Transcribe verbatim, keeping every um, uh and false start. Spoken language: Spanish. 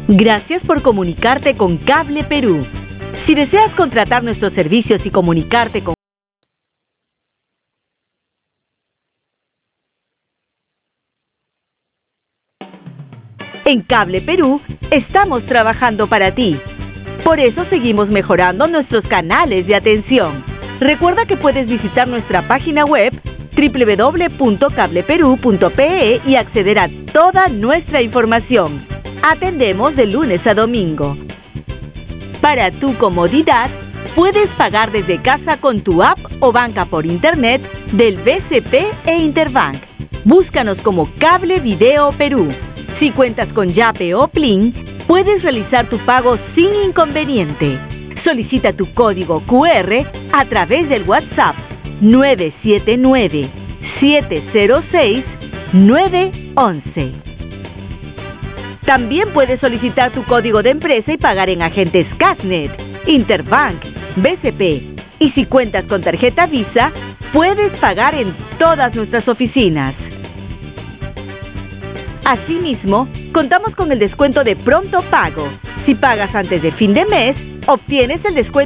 Gracias por comunicarte con Cable Perú. Si deseas contratar nuestros servicios y comunicarte con En Cable Perú estamos trabajando para ti. Por eso seguimos mejorando nuestros canales de atención. Recuerda que puedes visitar nuestra página web doble u doble u doble u punto cable perú punto pe e y acceder a toda nuestra información. Atendemos de lunes a domingo. Para tu comodidad, puedes pagar desde casa con tu app o banca por internet del B C P e Interbank. Búscanos como Cable Video Perú. Si cuentas con Yape o Plin, puedes realizar tu pago sin inconveniente. Solicita tu código cu erre a través del WhatsApp nueve siete nueve, siete cero seis, nueve once. También puedes solicitar tu código de empresa y pagar en agentes Casnet, Interbank, B C P. Y si cuentas con tarjeta Visa, puedes pagar en todas nuestras oficinas. Asimismo, contamos con el descuento de pronto pago. Si pagas antes de fin de mes, obtienes el descuento